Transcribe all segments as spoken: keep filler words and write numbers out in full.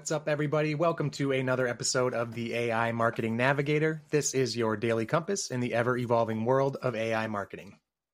What's up, everybody? Welcome to another episode of the A I Marketing Navigator. This is your daily compass in the ever-evolving world of A I marketing.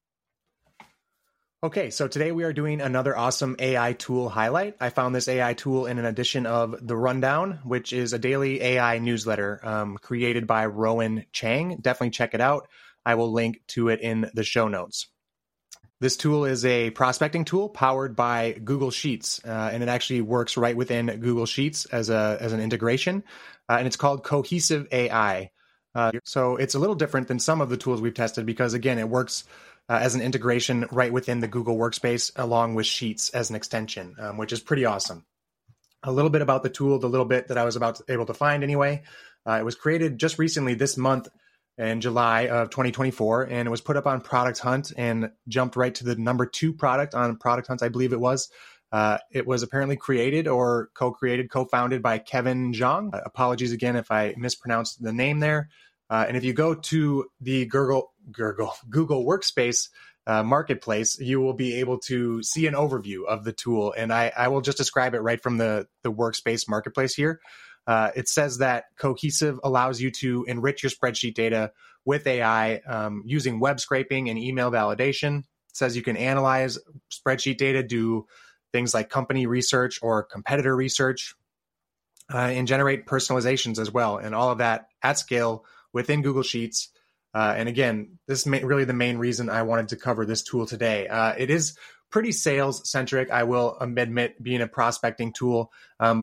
Okay, so today we are doing another awesome A I tool highlight. I found this A I tool in an edition of The Rundown, which is a daily A I newsletter um, created by Rowan Chang. Definitely check it out. I will link to it in the show notes. This tool is a prospecting tool powered by Google Sheets, uh, and it actually works right within Google Sheets as a as an integration, uh, and it's called Cohesive A I. Uh, so it's a little different than some of the tools we've tested because, again, it works uh, as an integration right within the Google Workspace along with Sheets as an extension, um, which is pretty awesome. A little bit about the tool, the little bit that I was about to, able to find anyway. Uh, it was created just recently this month in July of twenty twenty-four, and it was put up on Product Hunt and jumped right to the number two product on Product Hunt, I believe it was. Uh, it was apparently created or co-created, co-founded by Kevin Zhang. Uh, apologies again if I mispronounced the name there. Uh, and if you go to the Google, Google, Google Workspace uh, Marketplace, you will be able to see an overview of the tool. And I, I will just describe it right from the, the Workspace Marketplace here. Uh, it says that Cohesive allows you to enrich your spreadsheet data with A I um, using web scraping and email validation. It says you can analyze spreadsheet data, do things like company research or competitor research, uh, and generate personalizations as well. And all of that at scale within Google Sheets. Uh, and again, this is ma- really the main reason I wanted to cover this tool today. Uh, it is pretty sales centric, I will admit, being a prospecting tool. Um,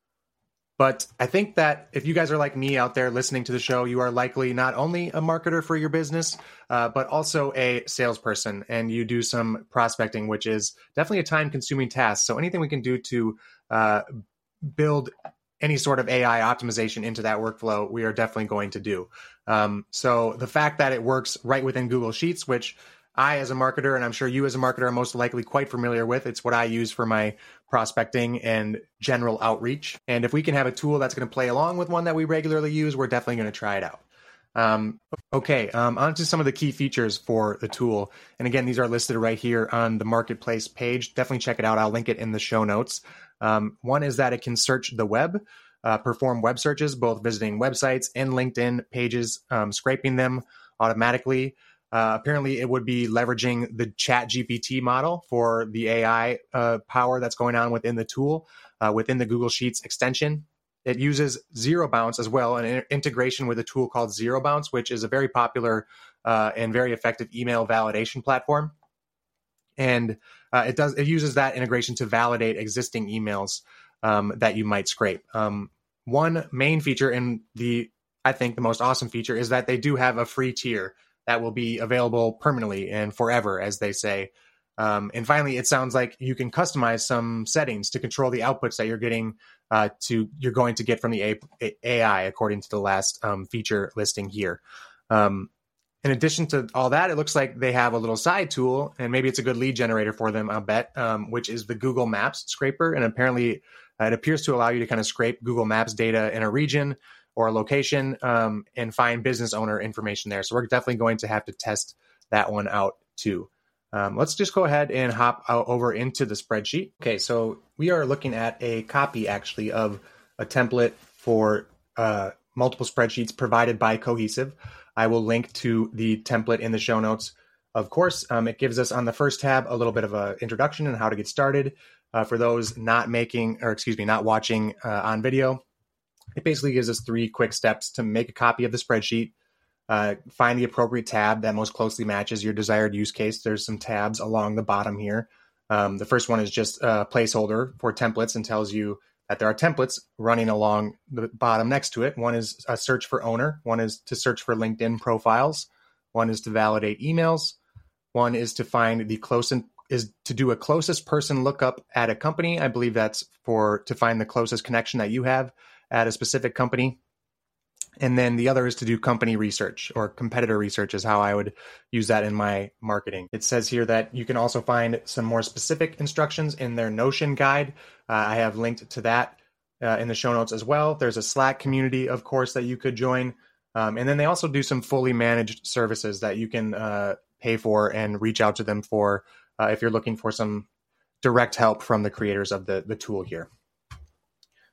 But I think that if you guys are like me out there listening to the show, you are likely not only a marketer for your business, uh, but also a salesperson, and you do some prospecting, which is definitely a time-consuming task. So anything we can do to uh, build any sort of A I optimization into that workflow, we are definitely going to do. Um, so the fact that it works right within Google Sheets, which I, as a marketer, and I'm sure you as a marketer are most likely quite familiar with. It's what I use for my prospecting and general outreach. And if we can have a tool that's going to play along with one that we regularly use, we're definitely going to try it out. Um, okay, um, on to some of the key features for the tool. And again, these are listed right here on the Marketplace page. Definitely check it out. I'll link it in the show notes. Um, one is that it can search the web, uh, perform web searches, both visiting websites and LinkedIn pages, um, scraping them automatically. Uh, apparently, it would be leveraging the Chat G P T model for the A I uh, power that's going on within the tool, uh, within the Google Sheets extension. It uses Zero Bounce as well, an in- integration with a tool called Zero Bounce, which is a very popular uh, and very effective email validation platform. And uh, it does it uses that integration to validate existing emails um, that you might scrape. Um, one main feature, and the I think the most awesome feature, is that they do have a free tier that will be available permanently and forever, as they say. Um, and finally, it sounds like you can customize some settings to control the outputs that you're getting uh, to you're going to get from the A I, according to the last um, feature listing here. Um, in addition to all that, it looks like they have a little side tool, and maybe it's a good lead generator for them, I'll bet, um, which is the Google Maps scraper. And apparently, uh, it appears to allow you to kind of scrape Google Maps data in a region or a location um, and find business owner information there. So we're definitely going to have to test that one out too. Um, let's just go ahead and hop out over into the spreadsheet. Okay, so we are looking at a copy actually of a template for uh, multiple spreadsheets provided by Cohesive. I will link to the template in the show notes. Of course, um, it gives us on the first tab a little bit of an introduction and how to get started. Uh, for those not making, or excuse me, not watching uh, on video, it basically gives us three quick steps to make a copy of the spreadsheet, uh, find the appropriate tab that most closely matches your desired use case. There's some tabs along the bottom here. Um, the first one is just a placeholder for templates and tells you that there are templates running along the bottom next to it. One is a search for owner. One is to search for LinkedIn profiles. One is to validate emails. One is to find the closest is to do a closest person lookup at a company. I believe that's for to find the closest connection that you have at a specific company. And then the other is to do company research, or competitor research is how I would use that in my marketing. It says here that you can also find some more specific instructions in their Notion guide. Uh, I have linked to that uh, in the show notes as well. There's a Slack community, of course, that you could join. Um, and then they also do some fully managed services that you can uh, pay for and reach out to them for uh, if you're looking for some direct help from the creators of the, the tool here.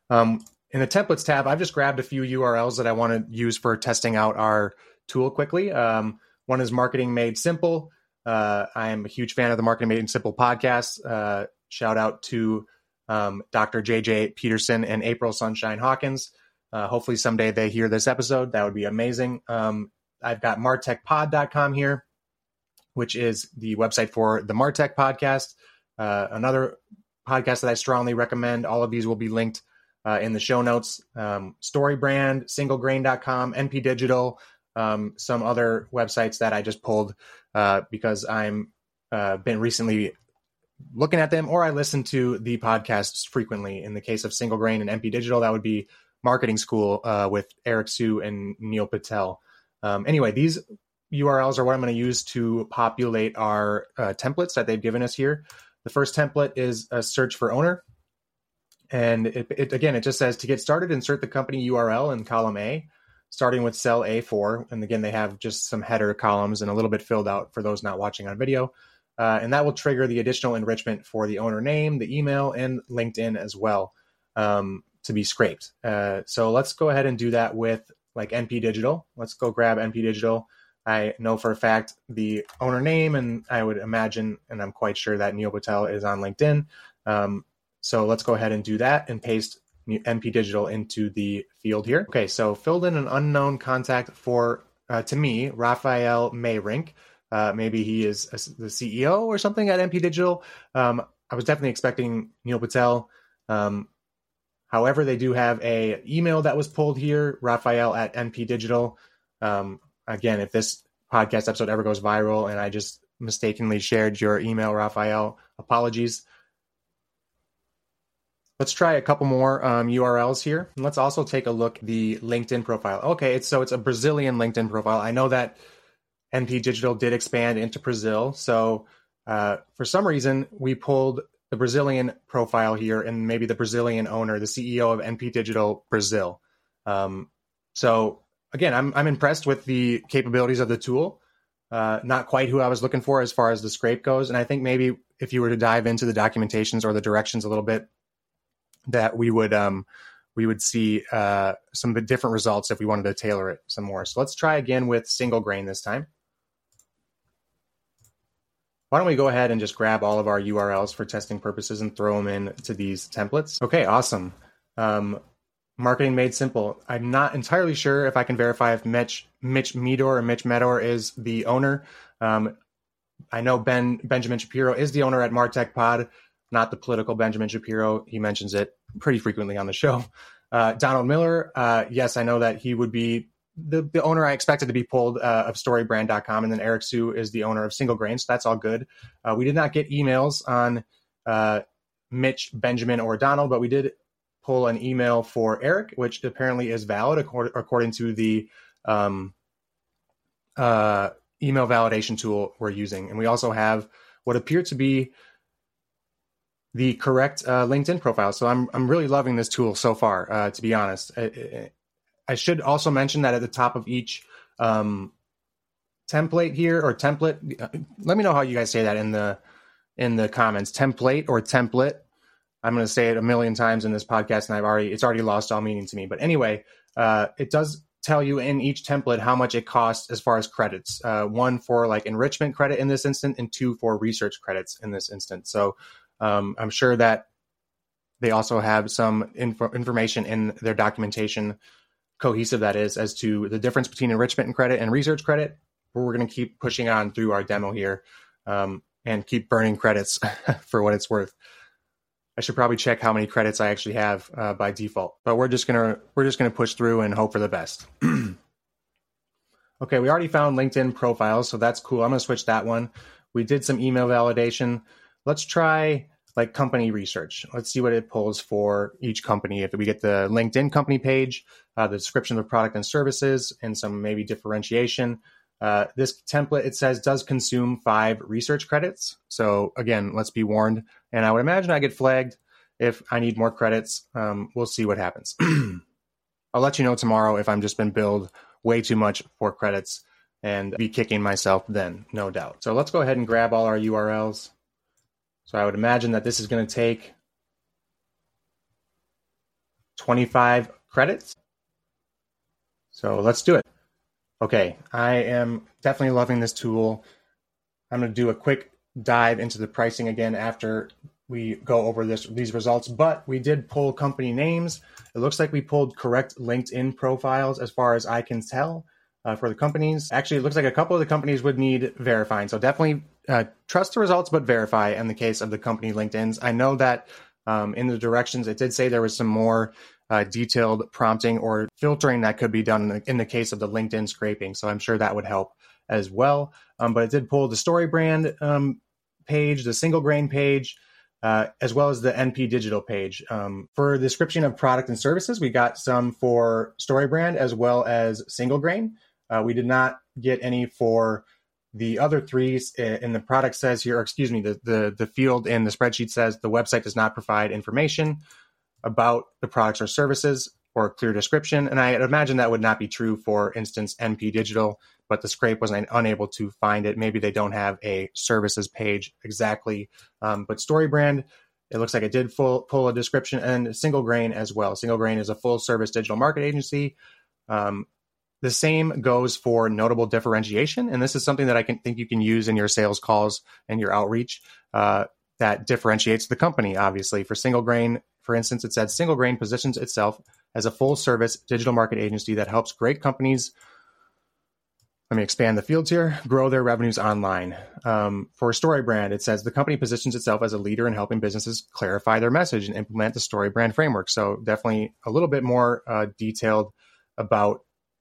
Um, in the templates tab, I've just grabbed a few U R Ls that I want to use for testing out our tool quickly. Um, one is Marketing Made Simple. Uh, I am a huge fan of the Marketing Made Simple podcast. Uh, shout out to um, Doctor J J Peterson and April Sunshine Hawkins. Uh, hopefully someday they hear this episode. That would be amazing. Um, I've got martech pod dot com here, which is the website for the Martech podcast. Uh, another podcast that I strongly recommend. All of these will be linked uh, in the show notes. Um, StoryBrand, single grain dot com, N P Digital, um, some other websites that I just pulled uh, because I'm uh, been recently looking at them, or I listen to the podcasts frequently. In the case of Single Grain and N P Digital, that would be Marketing School uh, with Eric Sue and Neil Patel. Um, anyway, these U R Ls are what I'm going to use to populate our uh, templates that they've given us here. The first template is a search for owner. And it, it again, it just says to get started, insert the company U R L in column A, starting with cell A four. And again, they have just some header columns and a little bit filled out for those not watching on video. Uh, and that will trigger the additional enrichment for the owner name, the email, and LinkedIn as well um, to be scraped. Uh, so let's go ahead and do that with like N P Digital. Let's go grab N P Digital. I know for a fact the owner name, and I would imagine, and I'm quite sure that Neil Patel is on LinkedIn. Um, so let's go ahead and do that and paste N P Digital into the field here. Okay, so filled in an unknown contact for, uh, to me, Raphael Mayrink. Uh, maybe he is a, the C E O or something at N P Digital. Um, I was definitely expecting Neil Patel. Um, however, they do have a email that was pulled here, Raphael at N P Digital. Um, again, if this podcast episode ever goes viral and I just mistakenly shared your email, Raphael, apologies. Let's try a couple more um, U R Ls here. And let's also take a look at the LinkedIn profile. Okay, it's so it's a Brazilian LinkedIn profile. I know that N P Digital did expand into Brazil. So uh, for some reason, we pulled the Brazilian profile here and maybe the Brazilian owner, the C E O of N P Digital Brazil. Um, so again, I'm I'm impressed with the capabilities of the tool. Uh, not quite who I was looking for as far as the scrape goes. And I think maybe if you were to dive into the documentations or the directions a little bit, that we would um, we would see uh, some different results if we wanted to tailor it some more. So let's try again with Single Grain this time. Why don't we go ahead and just grab all of our U R Ls for testing purposes and throw them into these templates? Okay, awesome. Um, Marketing Made Simple. I'm not entirely sure if I can verify if Mitch Mitch Medor or Mitch Medor is the owner. Um, I know Ben Benjamin Shapiro is the owner at Martech Pod, not the political Benjamin Shapiro. He mentions it pretty frequently on the show. Uh, Donald Miller, uh, yes, I know that he would be the, the owner I expected to be pulled uh, of story brand dot com, and then Eric Sue is the owner of Single Grain, so that's all good. Uh, we did not get emails on uh, Mitch, Benjamin, or Donald, but we did pull an email for Eric, which apparently is valid according, according to the um, uh, email validation tool we're using. And we also have what appear to be the correct uh, LinkedIn profile. So I'm I'm really loving this tool so far, uh, to be honest. I, I should also mention that at the top of each um, template here or template, let me know how you guys say that in the in the comments. Template or template. I'm going to say it a million times in this podcast, and I've already it's already lost all meaning to me. But anyway, uh, it does tell you in each template how much it costs as far as credits. Uh, one for like enrichment credit in this instant, and two for research credits in this instant. So um, I'm sure that they also have some info, information in their documentation, cohesive that is, as to the difference between enrichment and credit and research credit. But we're going to keep pushing on through our demo here um, and keep burning credits for what it's worth. I should probably check how many credits I actually have uh, by default, but we're just gonna we're just gonna push through and hope for the best. Okay, we already found LinkedIn profiles, so that's cool. I'm gonna switch that one. We did some email validation. Let's try like company research. Let's see what it pulls for each company. If we get the LinkedIn company page, uh, the description of the product and services, and some maybe differentiation. Uh, this template, it says, does consume five research credits. So again, let's be warned. And I would imagine I get flagged if I need more credits. Um, we'll see what happens. I'll let you know tomorrow if I'm just been billed way too much for credits and be kicking myself then, no doubt. So let's go ahead and grab all our U R Ls. So I would imagine that this is going to take twenty-five credits. So let's do it. Okay, I am definitely loving this tool. I'm going to do a quick dive into the pricing again after we go over this these results, but we did pull company names. It looks like we pulled correct LinkedIn profiles as far as I can tell uh, for the companies. Actually, it looks like a couple of the companies would need verifying. So definitely uh, trust the results, but verify in the case of the company LinkedIn's. I know that um, in the directions, it did say there was some more uh, detailed prompting or filtering that could be done in the, in the case of the LinkedIn scraping. So I'm sure that would help as well. Um, but it did pull the StoryBrand um, page, the Single Grain page, uh, as well as the N P Digital page. Um, for the description of product and services, we got some for StoryBrand as well as Single Grain. Uh, we did not get any for the other three. And the product says here, or excuse me, the, the, the field in the spreadsheet says the website does not provide information about the products or services or a clear description. And I imagine that would not be true for instance N P Digital, but the scrape was unable to find it. Maybe they don't have a services page exactly. Um, but StoryBrand, it looks like it did full, pull a description, and Single Grain as well. Single Grain is a full service digital market agency. Um, the same goes for notable differentiation. And this is something that I can think you can use in your sales calls and your outreach uh, that differentiates the company. Obviously, for Single Grain, for instance, it said Single Grain positions itself as a full service digital market agency that helps great companies, let me expand the fields here, grow their revenues online. Um, for StoryBrand, it says the company positions itself as a leader in helping businesses clarify their message and implement the StoryBrand framework. So definitely a little bit more uh, detailed about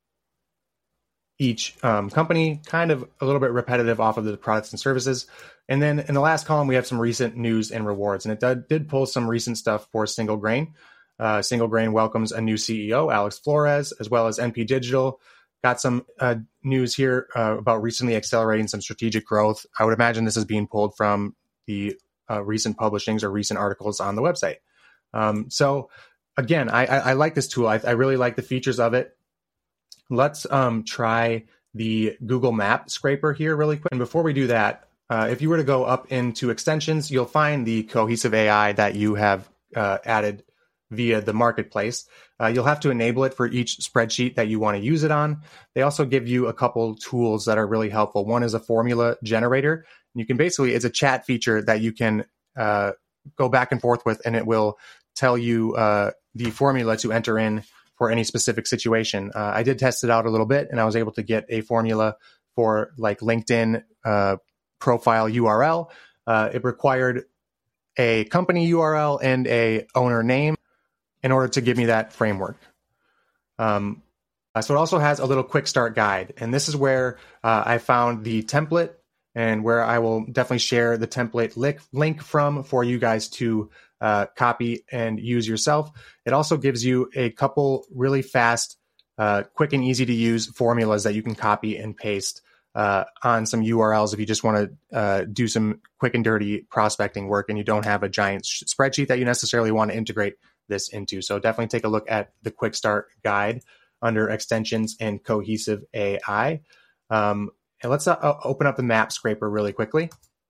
each um, company, kind of a little bit repetitive off of the products and services. And then in the last column, we have some recent news and rewards. And it did, did pull some recent stuff for Single Grain. Uh, Single Grain welcomes a new C E O, Alex Flores, as well as N P Digital. Got some uh, news here uh, about recently accelerating some strategic growth. I would imagine this is being pulled from the uh, recent publishings or recent articles on the website. Um, so again, I, I, I like this tool. I, I really like the features of it. Let's um, try the Google Map scraper here really quick. And before we do that, uh, if you were to go up into extensions, you'll find the Cohesive A I that you have uh, added via the marketplace. Uh, you'll have to enable it for each spreadsheet that you want to use it on. They also give you a couple tools that are really helpful. One is a formula generator. You can basically, it's a chat feature that you can uh, go back and forth with, and it will tell you uh, the formula to enter in for any specific situation. Uh, I did test it out a little bit, and I was able to get a formula for like LinkedIn uh, profile U R L. Uh, it required a company U R L and a owner name in order to give me that framework. Um, uh, so it also has a little quick start guide. And this is where uh, I found the template and where I will definitely share the template link, link from for you guys to uh, copy and use yourself. It also gives you a couple really fast, uh, quick and easy to use formulas that you can copy and paste uh, on some U R Ls if you just want to uh, do some quick and dirty prospecting work and you don't have a giant sh- spreadsheet that you necessarily want to integrate this into. So definitely take a look at the quick start guide under extensions and Cohesive A I. Um, and let's uh, open up the map scraper really quickly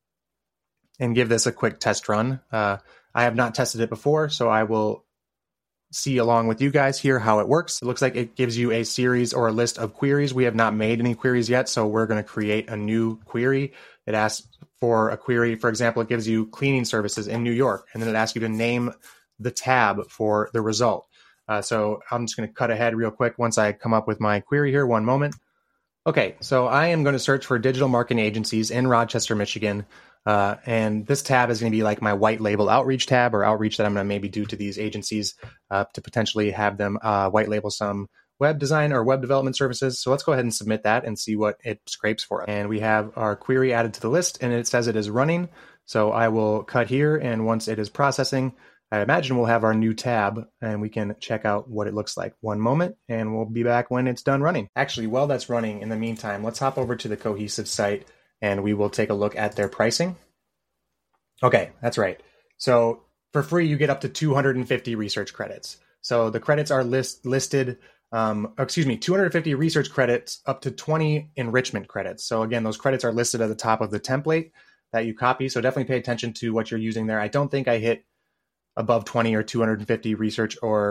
and give this a quick test run. Uh, I have not tested it before, so I will see along with you guys here how it works. It looks like it gives you a series or a list of queries. We have not made any queries yet, so we're going to create a new query. It asks for a query. For example, it gives you cleaning services in New York, and then it asks you to name the tab for the result. Uh, so I'm just going to cut ahead real quick once I come up with my query here. One moment. Okay, so I am going to search for digital marketing agencies in Rochester, Michigan. Uh, and this tab is going to be like my white label outreach tab or outreach that I'm going to maybe do to these agencies uh, to potentially have them uh, white label some web design or web development services. So let's go ahead and submit that and see what it scrapes for. And we have our query added to the list and it says it is running. So I will cut here, and once it is processing, I imagine we'll have our new tab and we can check out what it looks like. One moment, and we'll be back when it's done running. Actually, while that's running, in the meantime, let's hop over to the Cohesive site and we will take a look at their pricing. Okay, that's right. So for free, you get up to two hundred fifty research credits. So the credits are list, listed, um, excuse me, two hundred fifty research credits up to twenty enrichment credits. So again, those credits are listed at the top of the template that you copy. So definitely pay attention to what you're using there. I don't think I hit above twenty or two hundred fifty research or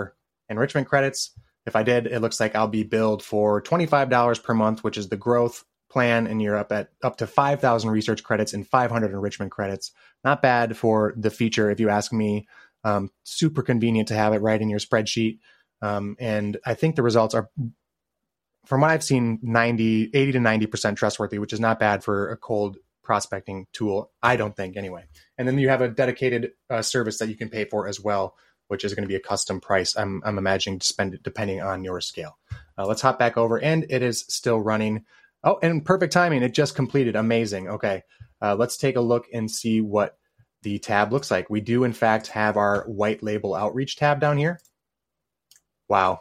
enrichment credits. If I did, it looks like I'll be billed for twenty-five dollars per month, which is the growth plan, and you're up at up to five thousand research credits and five hundred enrichment credits. Not bad for the feature, if you ask me. Um, super convenient to have it right in your spreadsheet. Um, and I think the results are, from what I've seen, ninety, eighty to ninety percent trustworthy, which is not bad for a cold prospecting tool, I don't think, anyway. And then you have a dedicated uh, service that you can pay for as well, which is going to be a custom price. I'm, I'm imagining to spend it depending on your scale. Uh, let's hop back over, and it is still running. Oh, and perfect timing. It just completed. Amazing. Okay. Uh, let's take a look and see what the tab looks like. We do, in fact, have our white label outreach tab down here. Wow.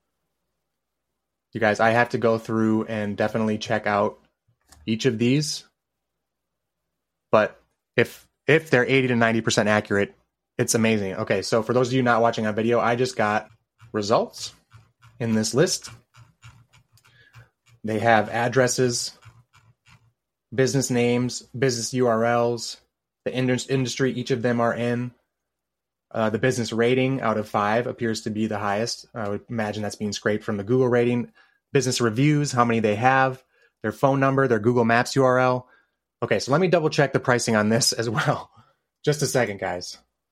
You guys, I have to go through and definitely check out each of these. But if if they're eighty to ninety percent accurate, it's amazing. Okay, so for those of you not watching on video, I just got results in this list. They have addresses, business names, business U R Ls, the industry each of them are in. Uh, the business rating out of five appears to be the highest. I would imagine that's being scraped from the Google rating. Business reviews, how many they have, their phone number, their Google Maps U R L. Okay, so let me double check the pricing on this as well. Just a second, guys.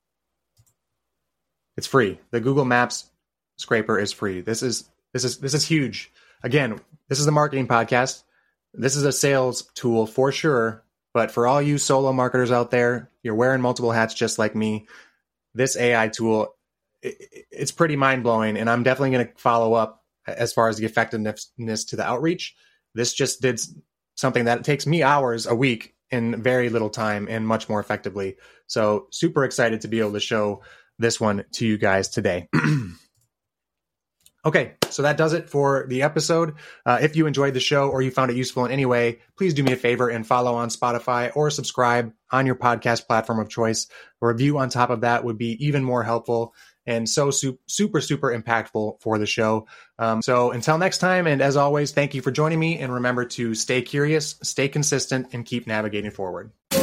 It's free. The Google Maps scraper is free. This is this is this is huge. Again, this is a marketing podcast. This is a sales tool for sure. But for all you solo marketers out there, you're wearing multiple hats just like me. This A I tool, it, it's pretty mind blowing, and I'm definitely going to follow up as far as the effectiveness to the outreach. This just did something that takes me hours a week in very little time and much more effectively. So super excited to be able to show this one to you guys today. Okay, so that does it for the episode. Uh, if you enjoyed the show or you found it useful in any way, please do me a favor and follow on Spotify or subscribe on your podcast platform of choice. A review on top of that would be even more helpful and so su- super, super impactful for the show. Um, so until next time, and as always, thank you for joining me. And remember to stay curious, stay consistent, and keep navigating forward.